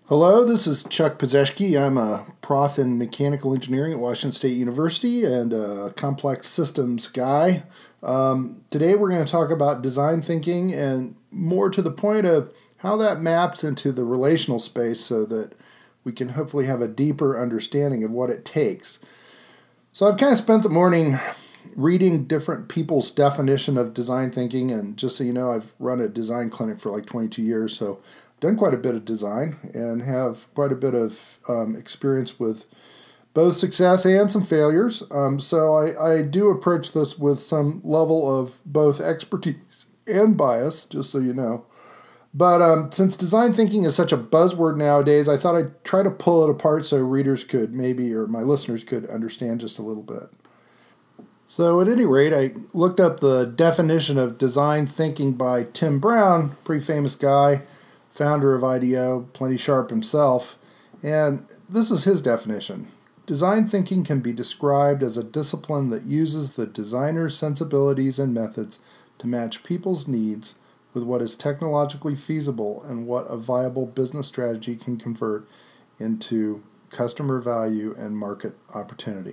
Hello, this is Chuck Pazeszki. I'm a prof in mechanical engineering at Washington State University and a complex systems guy. Today we're going to talk about design thinking and more to the point of how that maps into the relational space so that we can hopefully have a deeper understanding of what it takes. So I've kind of spent the morning reading different people's definition of design thinking, and just so you know, I've run a design clinic for like 22 years, so done quite a bit of design and have quite a bit of experience with both success and some failures. So I do approach this with some level of both expertise and bias, just so you know. But since design thinking is such a buzzword nowadays, I thought I'd try to pull it apart so readers could maybe, or my listeners could understand just a little bit. So at any rate, I looked up the definition of design thinking by Tim Brown, pretty famous guy, founder of IDEO, plenty sharp himself, and this is his definition. Design thinking can be described as a discipline that uses the designer's sensibilities and methods to match people's needs with what is technologically feasible and what a viable business strategy can convert into customer value and market opportunity.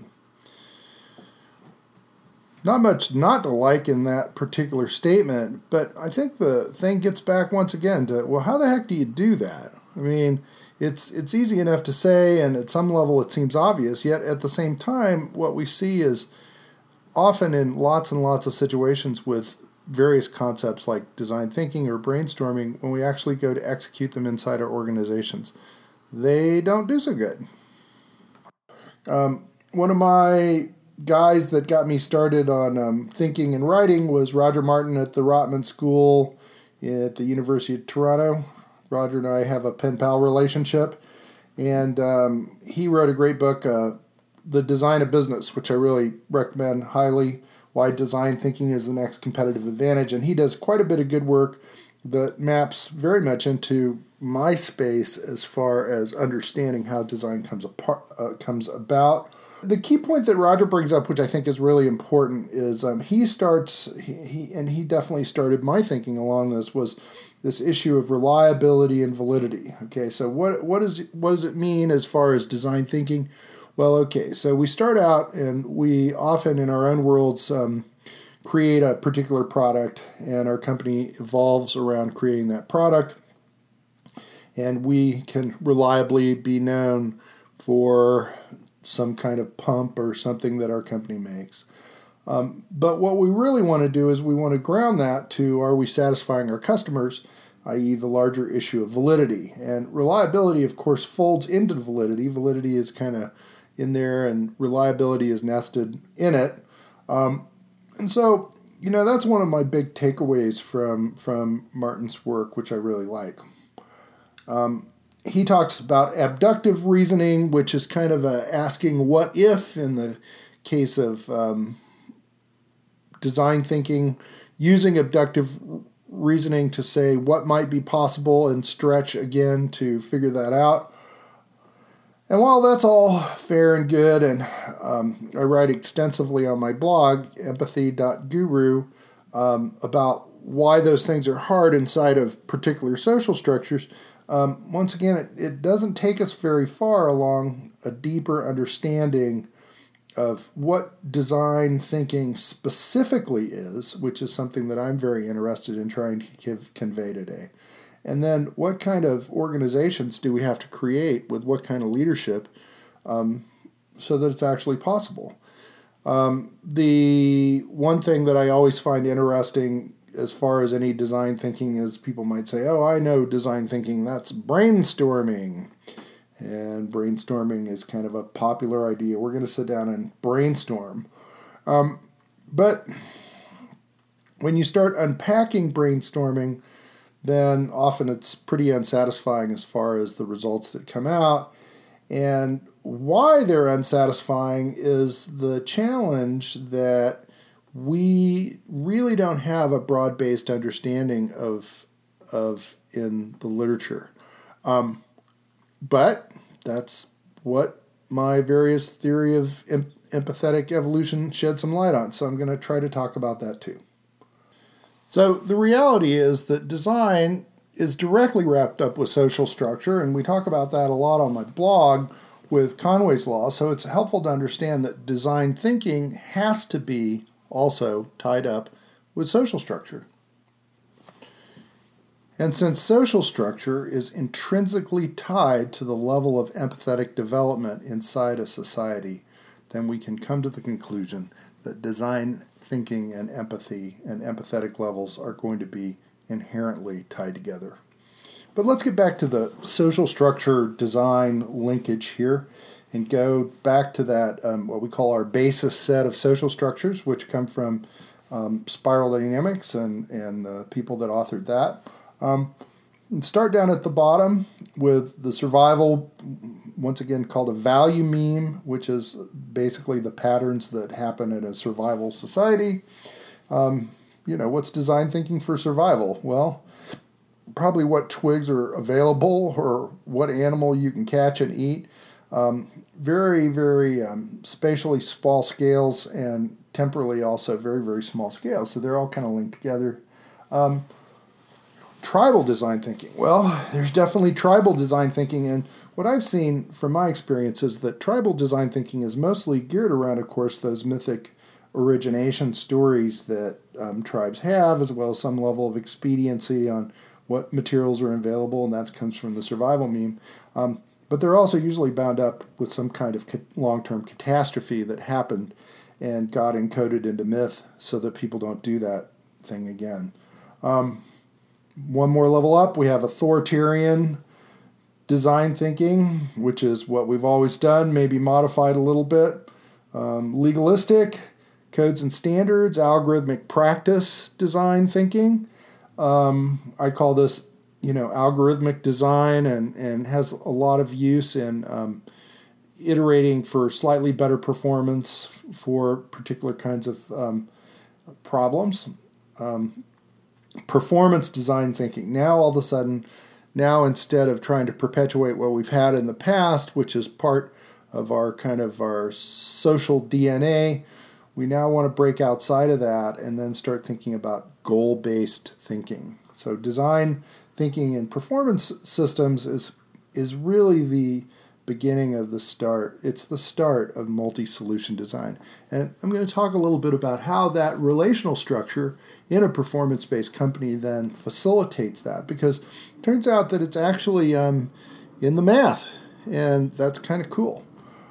Not much not to like in that particular statement, but I think the thing gets back once again to, well, how the heck do you do that? I mean, it's easy enough to say, and at some level it seems obvious, yet at the same time, what we see is often in lots and lots of situations with various concepts like design thinking or brainstorming, when we actually go to execute them inside our organizations, they don't do so good. One of my guys that got me started on thinking and writing was Roger Martin at the Rotman School at the University of Toronto. Roger and I have a pen pal relationship, and he wrote a great book, The Design of Business, which I really recommend highly, Why Design Thinking is the Next Competitive Advantage, and he does quite a bit of good work that maps very much into my space as far as understanding how design comes about. The key point that Roger brings up, which I think is really important, is he definitely started my thinking along this, was this issue of reliability and validity. Okay, so what does it mean as far as design thinking? Well, okay, so we start out and we often in our own worlds create a particular product, and our company evolves around creating that product, and we can reliably be known for some kind of pump or something that our company makes. But what we really want to do is we want to ground that to, are we satisfying our customers, i.e. the larger issue of validity. And reliability, of course, folds into validity. Validity is kind of in there and reliability is nested in it. And so, that's one of my big takeaways from Martin's work, which I really like. He talks about abductive reasoning, which is kind of asking what if in the case of design thinking, using abductive reasoning to say what might be possible and stretch again to figure that out. And while that's all fair and good, and I write extensively on my blog, empathy.guru, about why those things are hard inside of particular social structures, once again, it doesn't take us very far along a deeper understanding of what design thinking specifically is, which is something that I'm very interested in trying to convey today. And then what kind of organizations do we have to create with what kind of leadership so that it's actually possible. The one thing that I always find interesting as far as any design thinking is people might say, oh, I know design thinking, that's brainstorming. And brainstorming is kind of a popular idea. We're going to sit down and brainstorm. But when you start unpacking brainstorming, then often it's pretty unsatisfying as far as the results that come out. And why they're unsatisfying is the challenge that we really don't have a broad-based understanding of in the literature. But that's what my various theory of empathetic evolution shed some light on. So I'm going to try to talk about that too. So the reality is that design is directly wrapped up with social structure, and we talk about that a lot on my blog with Conway's Law, so it's helpful to understand that design thinking has to be also tied up with social structure. And since social structure is intrinsically tied to the level of empathetic development inside a society, then we can come to the conclusion that design thinking and empathy and empathetic levels are going to be inherently tied together. But let's get back to the social structure design linkage here and go back to that, what we call our basis set of social structures, which come from Spiral Dynamics and the people that authored that. And start down at the bottom with the survival, once again called a value meme, which is basically the patterns that happen in a survival society. What's design thinking for survival? Well, probably what twigs are available or what animal you can catch and eat. Very, very spatially small scales and temporally also very, very small scales. So they're all kind of linked together. Tribal design thinking. Well, there's definitely tribal design thinking, and what I've seen from my experience is that tribal design thinking is mostly geared around, of course, those mythic origination stories that tribes have, as well as some level of expediency on what materials are available, and that comes from the survival meme. But they're also usually bound up with some kind of long-term catastrophe that happened and got encoded into myth so that people don't do that thing again. One more level up, we have authoritarian design thinking, which is what we've always done, maybe modified a little bit. Legalistic, codes and standards, algorithmic practice design thinking. I call this, algorithmic design and has a lot of use in iterating for slightly better performance for particular kinds of problems. Performance design thinking. Now, all of a sudden, instead of trying to perpetuate what we've had in the past, which is part of our social DNA, we now want to break outside of that and then start thinking about goal-based thinking. So design thinking in performance systems is really the beginning of the start. It's the start of multi-solution design. And I'm going to talk a little bit about how that relational structure in a performance-based company then facilitates that, because it turns out that it's actually in the math, and that's kind of cool.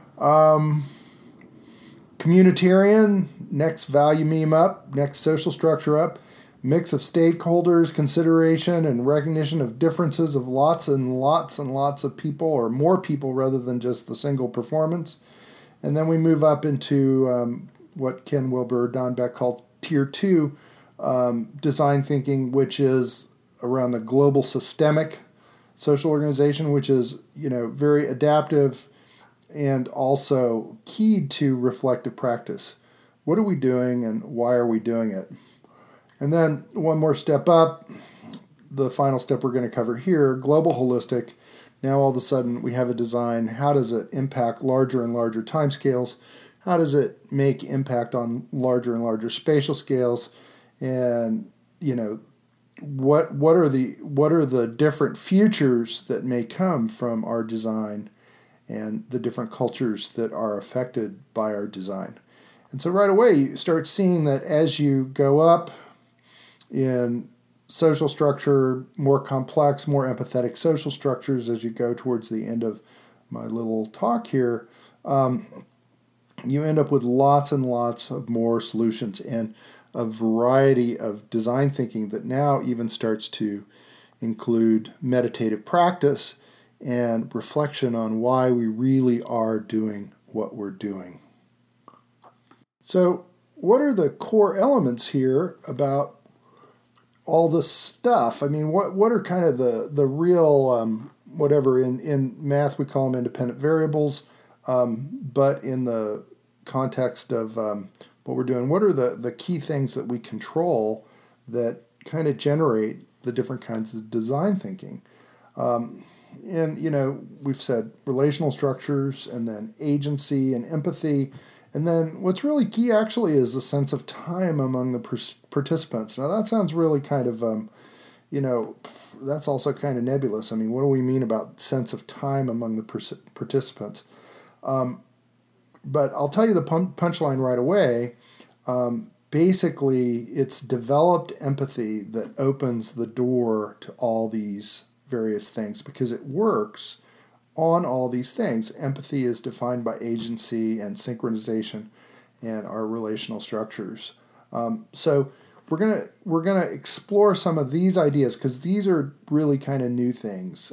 Communitarian, next value meme up, next social structure up, mix of stakeholders, consideration, and recognition of differences of lots and lots and lots of people, or more people rather than just the single performance. And then we move up into what Ken Wilber, Don Beck called Tier 2 design thinking, which is around the global systemic social organization, which is, very adaptive and also keyed to reflective practice. What are we doing and why are we doing it? And then one more step up, the final step we're going to cover here, global holistic. Now all of a sudden we have a design. How does it impact larger and larger timescales? How does it make impact on larger and larger spatial scales? And what are the different futures that may come from our design and the different cultures that are affected by our design? And so right away you start seeing that as you go up in social structure, more complex, more empathetic social structures, as you go towards the end of my little talk here, you end up with lots and lots of more solutions and a variety of design thinking that now even starts to include meditative practice and reflection on why we really are doing what we're doing. So, what are the core elements here about all this stuff? I mean, what are kind of the real, whatever, in math we call them independent variables, but in the context of what we're doing, what are the key things that we control that kind of generate the different kinds of design thinking? And, we've said relational structures and then agency and empathy. And then what's really key actually is a sense of time among the participants. Now that sounds really kind of, that's also kind of nebulous. I mean, what do we mean about sense of time among the participants? But I'll tell you the punchline right away. Basically, it's developed empathy that opens the door to all these various things because it works on all these things. Empathy is defined by agency and synchronization and our relational structures. So we're gonna explore some of these ideas because these are really kind of new things.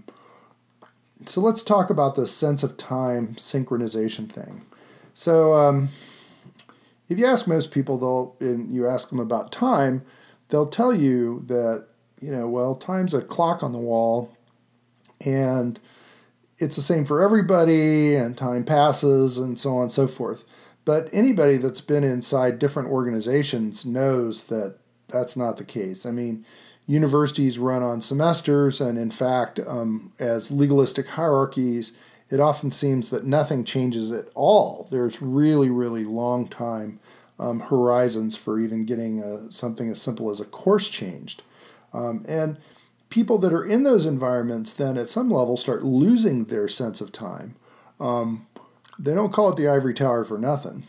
So let's talk about the sense of time synchronization thing. So if you ask most people, and you ask them about time, they'll tell you that, time's a clock on the wall, and it's the same for everybody, and time passes, and so on and so forth. But anybody that's been inside different organizations knows that that's not the case. I mean, universities run on semesters, and in fact, as legalistic hierarchies, it often seems that nothing changes at all. There's really, really long time horizons for even getting something as simple as a course changed. And people that are in those environments then at some level start losing their sense of time. They don't call it the ivory tower for nothing.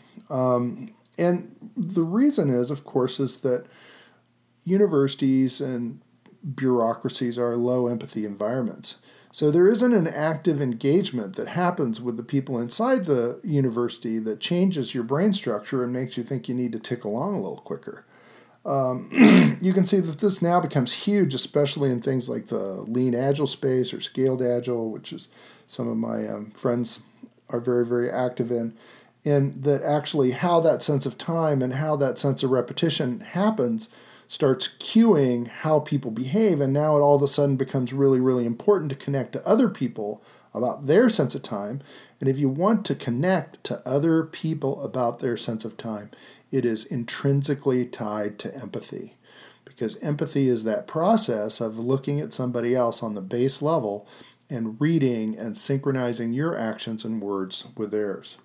And the reason is, of course, is that universities and bureaucracies are low empathy environments. So there isn't an active engagement that happens with the people inside the university that changes your brain structure and makes you think you need to tick along a little quicker. You can see that this now becomes huge, especially in things like the lean agile space or scaled agile, which is some of my friends are very, very active in. And that actually how that sense of time and how that sense of repetition happens starts cueing how people behave, and now it all of a sudden becomes really, really important to connect to other people about their sense of time. And if you want to connect to other people about their sense of time, it is intrinsically tied to empathy, because empathy is that process of looking at somebody else on the base level and reading and synchronizing your actions and words with theirs.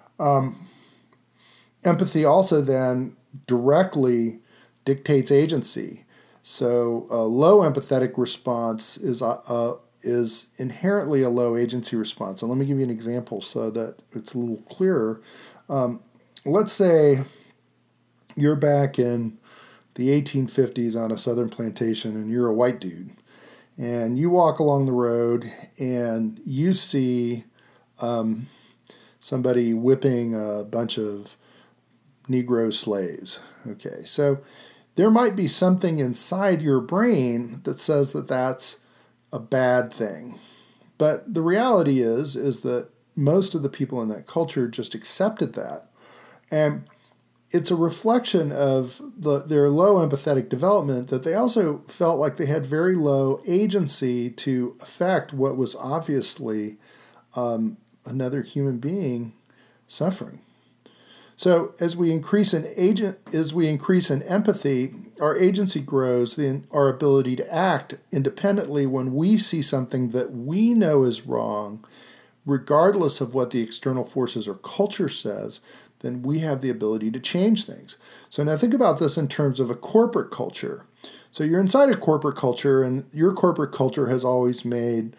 Empathy also then directly dictates agency. So a low empathetic response is inherently a low agency response. And let me give you an example so that it's a little clearer. Let's say you're back in the 1850s on a southern plantation and you're a white dude. And you walk along the road and you see somebody whipping a bunch of Negro slaves. Okay, so there might be something inside your brain that says that that's a bad thing. But the reality is that most of the people in that culture just accepted that. And it's a reflection of their low empathetic development that they also felt like they had very low agency to affect what was obviously another human being suffering. So as we increase in empathy, our agency grows, our ability to act independently when we see something that we know is wrong, regardless of what the external forces or culture says, then we have the ability to change things. So now think about this in terms of a corporate culture. So you're inside a corporate culture, and your corporate culture has always made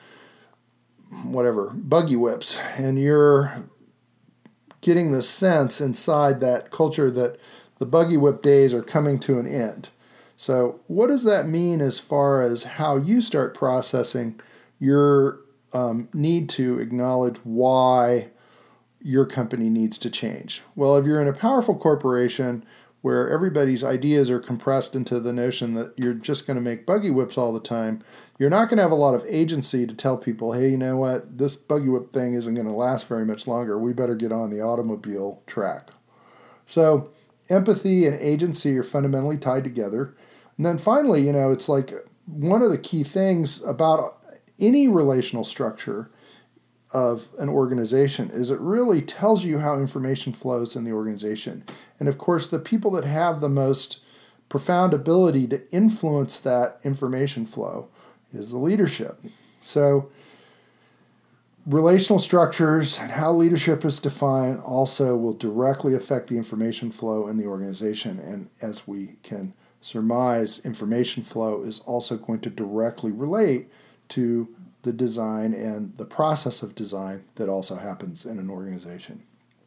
buggy whips, and you're getting the sense inside that culture that the buggy whip days are coming to an end. So what does that mean as far as how you start processing your need to acknowledge why your company needs to change? Well, if you're in a powerful corporation where everybody's ideas are compressed into the notion that you're just going to make buggy whips all the time, you're not going to have a lot of agency to tell people, hey, you know what, this buggy whip thing isn't going to last very much longer. We better get on the automobile track. So empathy and agency are fundamentally tied together. And then finally, it's like one of the key things about any relational structure of an organization is it really tells you how information flows in the organization. And of course, the people that have the most profound ability to influence that information flow is the leadership. So relational structures and how leadership is defined also will directly affect the information flow in the organization. And as we can surmise information flow is also going to directly relate to the design and the process of design that also happens in an organization.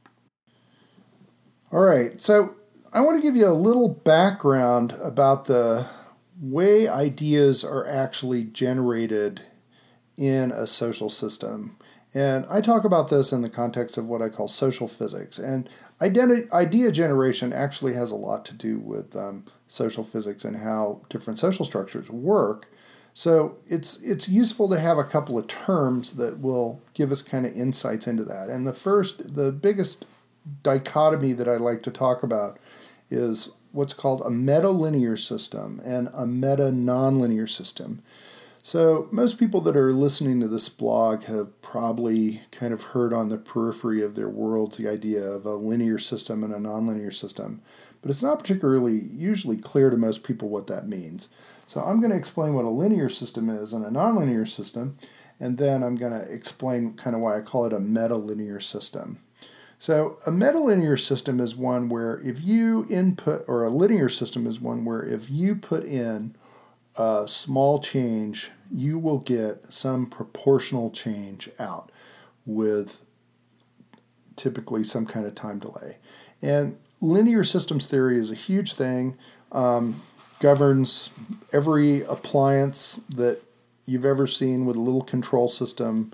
All right, so I want to give you a little background about the way ideas are actually generated in a social system. And I talk about this in the context of what I call social physics. And idea generation actually has a lot to do with social physics and how different social structures work. So it's useful to have a couple of terms that will give us kind of insights into that. And the biggest dichotomy that I like to talk about is what's called a meta-linear system and a meta-nonlinear system. So most people that are listening to this blog have probably kind of heard on the periphery of their worlds the idea of a linear system and a nonlinear system, but it's not particularly usually clear to most people what that means. So I'm going to explain what a linear system is and a nonlinear system, and then I'm going to explain kind of why I call it a meta-linear system. So a metalinear system is one where if you input, or a linear system is one where if you put in a small change, you will get some proportional change out with typically some kind of time delay. And linear systems theory is a huge thing, governs every appliance that you've ever seen with a little control system.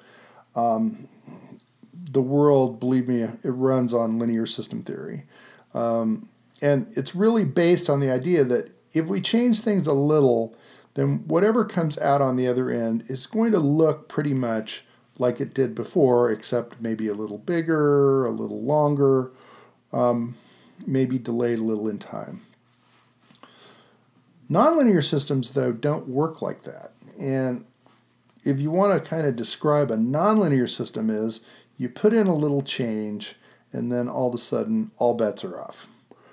The world, believe me, it runs on linear system theory. And it's really based on the idea that if we change things a little, then whatever comes out on the other end is going to look pretty much like it did before, except maybe a little bigger, a little longer, maybe delayed a little in time. Nonlinear systems, though, don't work like that. And if you want to kind of describe a nonlinear system is, you put in a little change, and then all of a sudden, all bets are off.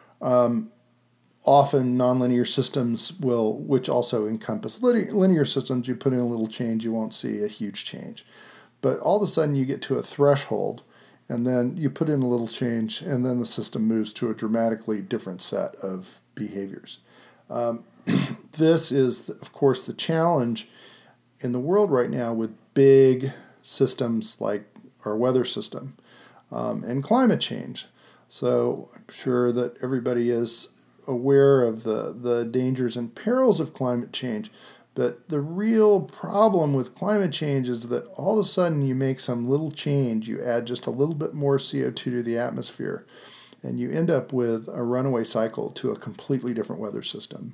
Often, nonlinear systems will, which also encompass linear systems, you put in a little change, you won't see a huge change. But all of a sudden, you get to a threshold, and then you put in a little change, and then the system moves to a dramatically different set of behaviors. This is, of course, the challenge in the world right now with big systems like our weather system and climate change. So I'm sure that everybody is aware of the dangers and perils of climate change. But the real problem with climate change is that all of a sudden you make some little change, you add just a little bit more CO2 to the atmosphere, and you end up with a runaway cycle to a completely different weather system.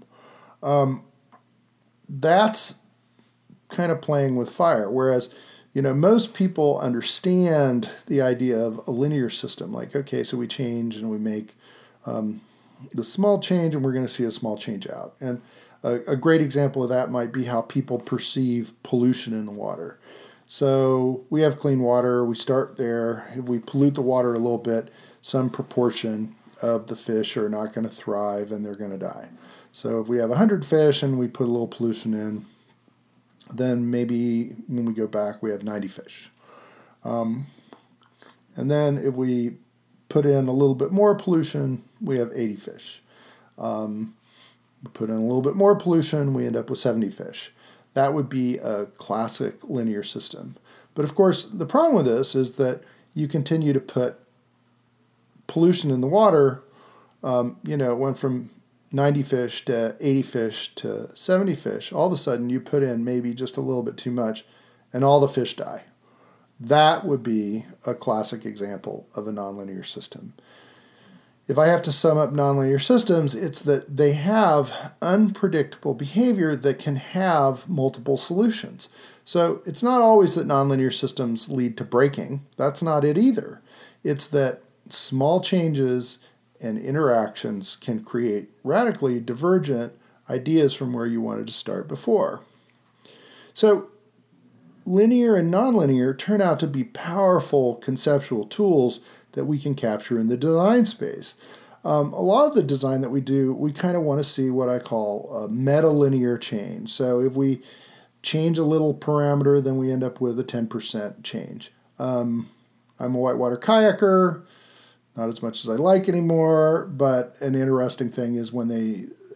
That's kind of playing with fire, whereas most people understand the idea of a linear system. Like, okay, so we change and we make the small change, and we're going to see a small change out. And a great example of that might be how people perceive pollution in the water. So we have clean water. We start there. If we pollute the water a little bit, some proportion of the fish are not going to thrive and they're going to die. So if we have 100 fish and we put a little pollution in, then maybe when we go back, we have 90 fish. And then if we put in a little bit more pollution, we have 80 fish. We put in a little bit more pollution, we end up with 70 fish. That would be a classic linear system. But of course, the problem with this is that you continue to put pollution in the water. It went from 90 fish to 80 fish to 70 fish. All of a sudden, you put in maybe just a little bit too much, and all the fish die. That would be a classic example of a nonlinear system. If I have to sum up nonlinear systems, it's that they have unpredictable behavior that can have multiple solutions. So it's not always that nonlinear systems lead to breaking. That's not it either. It's that small changes and interactions can create radically divergent ideas from where you wanted to start before. So linear and nonlinear turn out to be powerful conceptual tools that we can capture in the design space. A lot of the design that we do, we kind of want to see what I call a meta-linear change. So if we change a little parameter, then we end up with a 10% change. I'm a whitewater kayaker, not as much as I like anymore, but an interesting thing is when they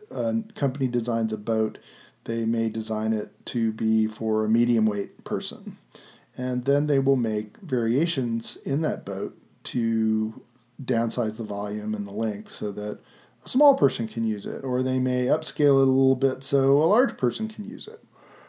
a company designs a boat, they may design it to be for a medium weight person. And then they will make variations in that boat to downsize the volume and the length so that a small person can use it, or they may upscale it a little bit so a large person can use it.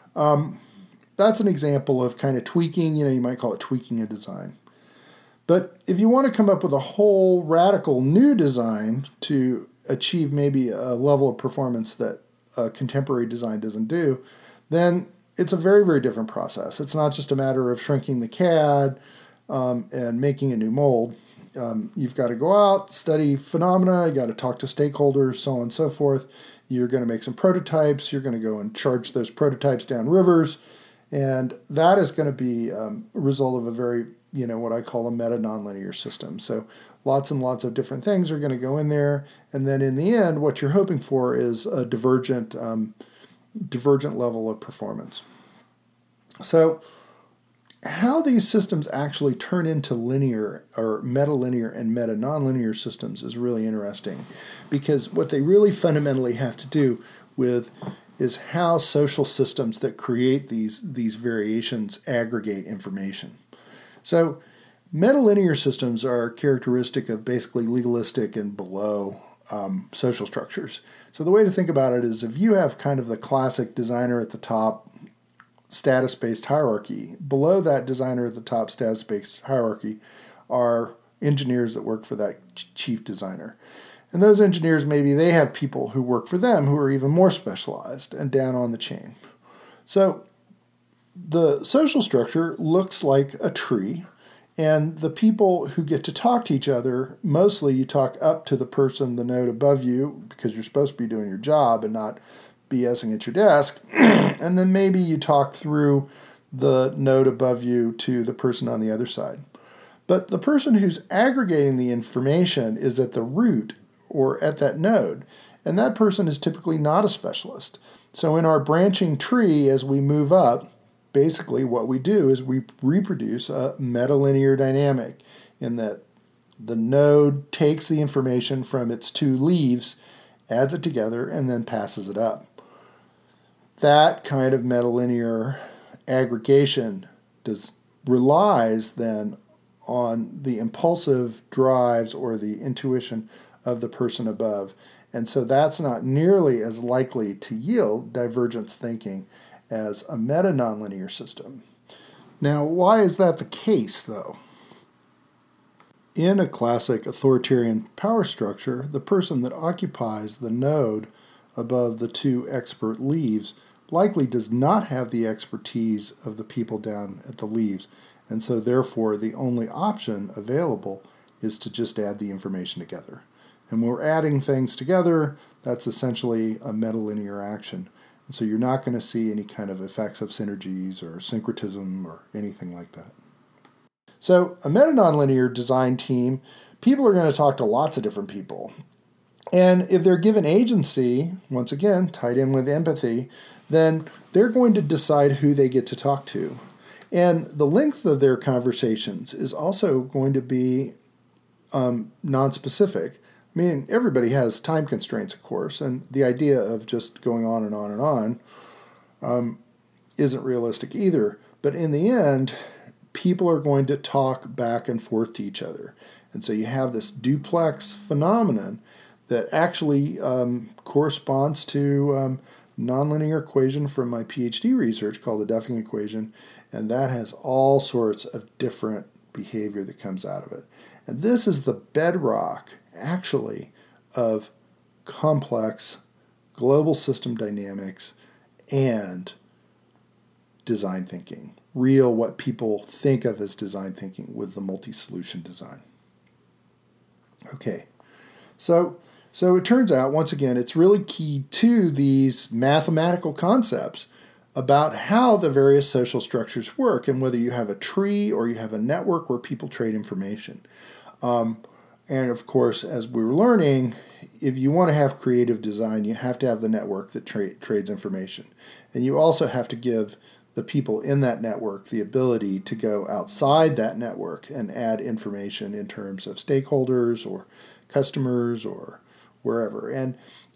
That's an example of kind of tweaking. You might call it tweaking a design. But if you want to come up with a whole radical new design to achieve maybe a level of performance that a contemporary design doesn't do, then it's a very, very different process. It's not just a matter of shrinking the CAD and making a new mold. You've got to go out, study phenomena, you got to talk to stakeholders, so on and so forth. You're going to make some prototypes, you're going to go and charge those prototypes down rivers, and that is going to be a result of a very, what I call a meta-nonlinear system. So lots and lots of different things are going to go in there, and then in the end, what you're hoping for is a divergent level of performance. So how these systems actually turn into linear or meta-linear and meta-nonlinear systems is really interesting, because what they really fundamentally have to do with is how social systems that create these variations aggregate information. So metalinear systems are characteristic of basically legalistic and below social structures. So the way to think about it is if you have kind of the classic designer at the top, status-based hierarchy, below that designer at the top status-based hierarchy are engineers that work for that chief designer. And those engineers, maybe they have people who work for them who are even more specialized and down on the chain. So the social structure looks like a tree, and the people who get to talk to each other, mostly you talk up to the person, the node above you, because you're supposed to be doing your job and not BSing at your desk, and then maybe you talk through the node above you to the person on the other side. But the person who's aggregating the information is at the root or at that node, and that person is typically not a specialist. So in our branching tree, as we move up, basically what we do is we reproduce a metalinear dynamic in that the node takes the information from its two leaves, adds it together, and then passes it up. That kind of metalinear aggregation relies then on the impulsive drives or the intuition of the person above. And so that's not nearly as likely to yield divergence thinking as a meta-nonlinear system. Now, why is that the case, though? In a classic authoritarian power structure, the person that occupies the node above the two expert leaves likely does not have the expertise of the people down at the leaves, and so therefore the only option available is to just add the information together. And when we're adding things together, that's essentially a metalinear action. And so you're not going to see any kind of effects of synergies or syncretism or anything like that. So a meta-nonlinear design team, people are going to talk to lots of different people. And if they're given agency, once again, tied in with empathy, then they're going to decide who they get to talk to. And the length of their conversations is also going to be non-specific. I mean, everybody has time constraints, of course, and the idea of just going on and on and on isn't realistic either. But in the end, people are going to talk back and forth to each other. And so you have this duplex phenomenon that actually corresponds to nonlinear equation from my PhD research called the Duffing equation, and that has all sorts of different behavior that comes out of it. And this is the bedrock, actually, of complex global system dynamics and design thinking. Real, what people think of as design thinking with the multi-solution design. Okay, so it turns out, once again, it's really key to these mathematical concepts about how the various social structures work and whether you have a tree or you have a network where people trade information. And of course, as we were learning, if you want to have creative design, you have to have the network that trades information. And you also have to give the people in that network the ability to go outside that network and add information in terms of stakeholders or customers or wherever. And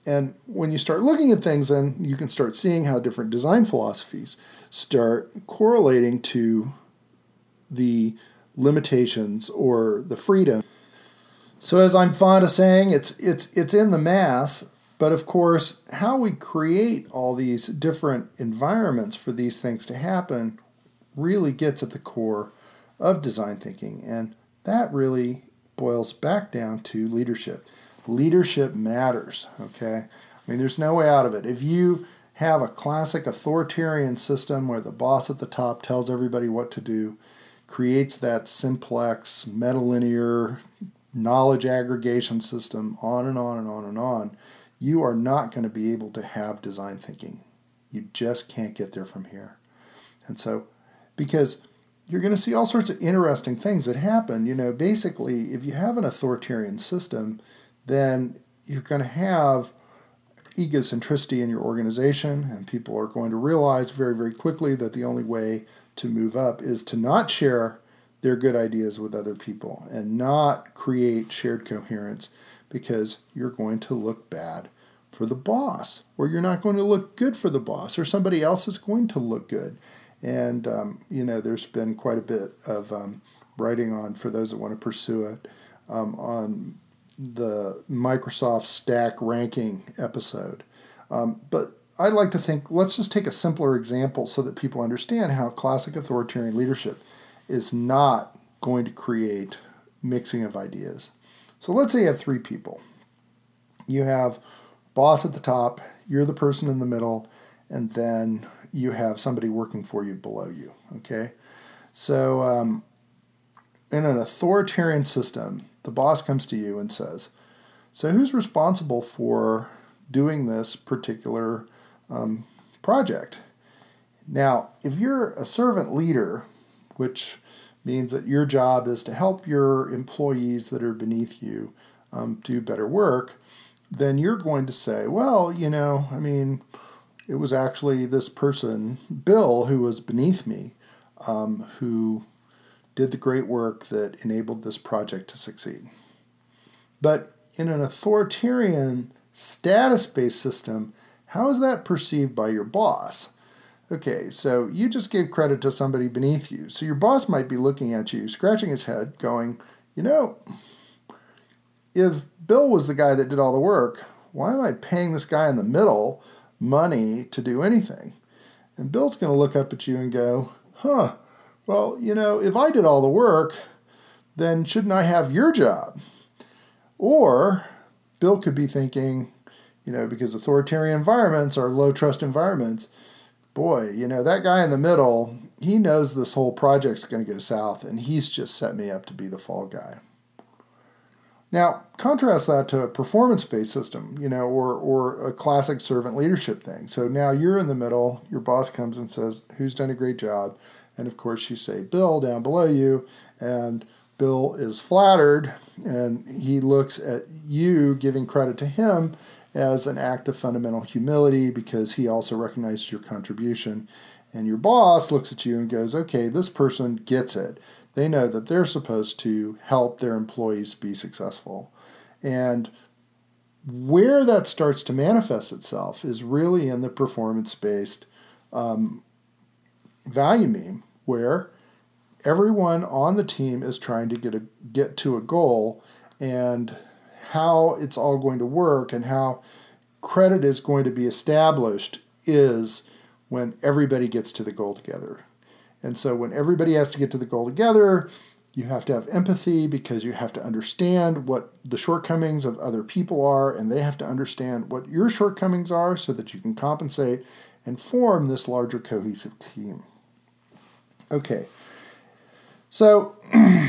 And when you start looking at things, then you can start seeing how different design philosophies start correlating to the limitations or the freedom. So as I'm fond of saying, it's in the mass, but of course, how we create all these different environments for these things to happen really gets at the core of design thinking, and that really boils back down to leadership. Leadership matters, okay? I mean, there's no way out of it. If you have a classic authoritarian system where the boss at the top tells everybody what to do, creates that simplex, metalinear knowledge aggregation system, on and on and on and on, you are not going to be able to have design thinking. You just can't get there from here. And so, because you're going to see all sorts of interesting things that happen. Basically, if you have an authoritarian system, then you're going to have egocentricity in your organization, and people are going to realize very, very quickly that the only way to move up is to not share their good ideas with other people and not create shared coherence, because you're going to look bad for the boss, or you're not going to look good for the boss, or somebody else is going to look good. And, there's been quite a bit of writing on, for those that want to pursue it, on the Microsoft Stack ranking episode. But I'd like to think, let's just take a simpler example so that people understand how classic authoritarian leadership is not going to create mixing of ideas. So let's say you have three people. You have boss at the top, you're the person in the middle, and then you have somebody working for you below you, okay? So in an authoritarian system, the boss comes to you and says, so who's responsible for doing this particular project? Now, if you're a servant leader, which means that your job is to help your employees that are beneath you do better work, then you're going to say, well, it was actually this person, Bill, who was beneath me, who did the great work that enabled this project to succeed. But in an authoritarian, status-based system, how is that perceived by your boss? Okay, so you just gave credit to somebody beneath you. So your boss might be looking at you, scratching his head, going, if Bill was the guy that did all the work, why am I paying this guy in the middle money to do anything? And Bill's going to look up at you and go, well, if I did all the work, then shouldn't I have your job? Or Bill could be thinking, because authoritarian environments are low trust environments, boy, that guy in the middle, he knows this whole project's going to go south, and he's just set me up to be the fall guy. Now, contrast that to a performance-based system, or a classic servant leadership thing. So now you're in the middle, your boss comes and says, who's done a great job? And of course you say, Bill, down below you, and Bill is flattered, and he looks at you giving credit to him as an act of fundamental humility because he also recognized your contribution. And your boss looks at you and goes, okay, this person gets it. They know that they're supposed to help their employees be successful. And where that starts to manifest itself is really in the performance-based value meme, where everyone on the team is trying to get to a goal, and how it's all going to work and how credit is going to be established is when everybody gets to the goal together. And so when everybody has to get to the goal together, you have to have empathy because you have to understand what the shortcomings of other people are, and they have to understand what your shortcomings are so that you can compensate and form this larger cohesive team. Okay, so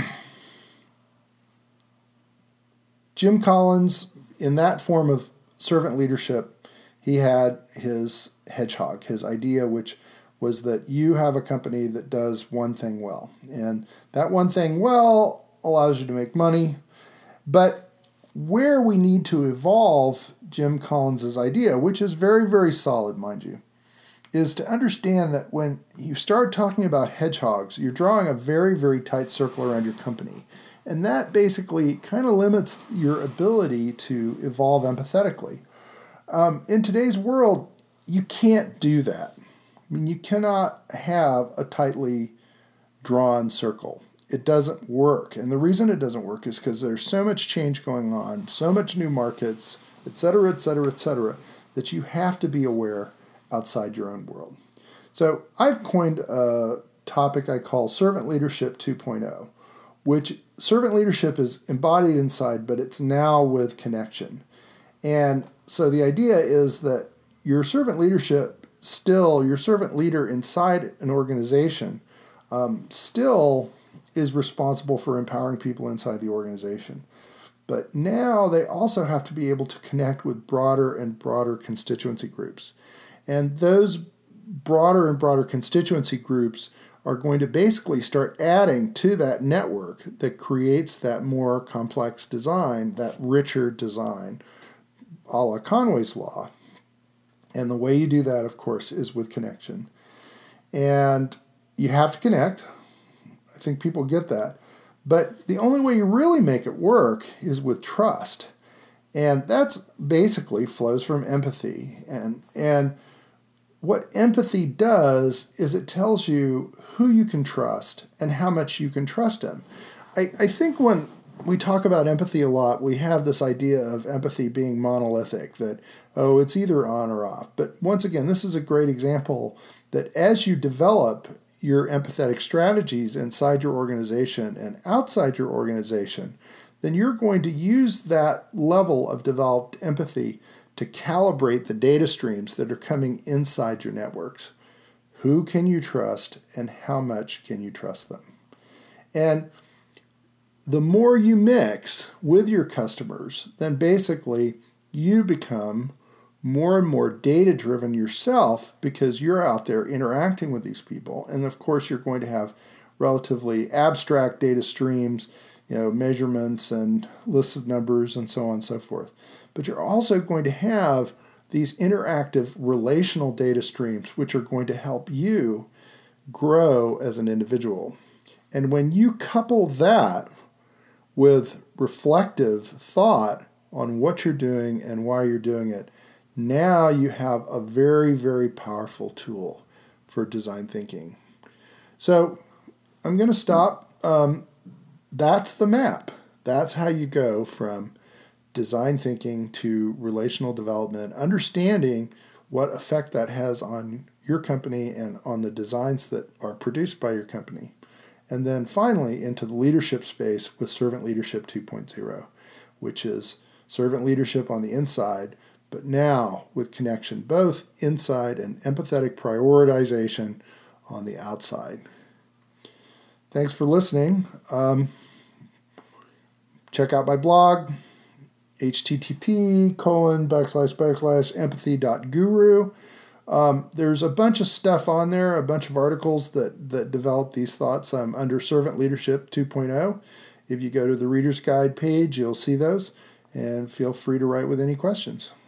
Jim Collins, in that form of servant leadership, he had his hedgehog, his idea, which was that you have a company that does one thing well. And that one thing well allows you to make money. But where we need to evolve Jim Collins' idea, which is very, very solid, mind you, is to understand that when you start talking about hedgehogs, you're drawing a very, very tight circle around your company. And that basically kind of limits your ability to evolve empathetically. In today's world, you can't do that. I mean, you cannot have a tightly drawn circle. It doesn't work. And the reason it doesn't work is because there's so much change going on, so much new markets, et cetera, et cetera, et cetera, that you have to be aware outside your own world. So I've coined a topic I call Servant Leadership 2.0, which servant leadership is embodied inside, but it's now with connection. And so the idea is that your servant leadership still, your servant leader inside an organization still is responsible for empowering people inside the organization. But now they also have to be able to connect with broader and broader constituency groups. And those broader and broader constituency groups are going to basically start adding to that network that creates that more complex design, that richer design, a la Conway's Law. And the way you do that, of course, is with connection. And you have to connect. I think people get that. But the only way you really make it work is with trust. And that's basically flows from empathy. And what empathy does is it tells you who you can trust and how much you can trust them. I think when we talk about empathy a lot, we have this idea of empathy being monolithic, that, oh, it's either on or off. But once again, this is a great example that as you develop your empathetic strategies inside your organization and outside your organization, then you're going to use that level of developed empathy to calibrate the data streams that are coming inside your networks. Who can you trust and how much can you trust them? And the more you mix with your customers, then basically you become more and more data-driven yourself because you're out there interacting with these people. And of course, you're going to have relatively abstract data streams, measurements and lists of numbers and so on and so forth. But you're also going to have these interactive relational data streams, which are going to help you grow as an individual. And when you couple that with reflective thought on what you're doing and why you're doing it, now you have a very, very powerful tool for design thinking. So I'm going to stop. That's the map. That's how you go from design thinking to relational development, understanding what effect that has on your company and on the designs that are produced by your company. And then finally into the leadership space with Servant Leadership 2.0, which is servant leadership on the inside, but now with connection both inside and empathetic prioritization on the outside. Thanks for listening. Check out my blog, http://empathy.guru. There's a bunch of stuff on there, a bunch of articles that develop these thoughts under Servant Leadership 2.0. If you go to the Reader's Guide page, you'll see those, and feel free to write with any questions.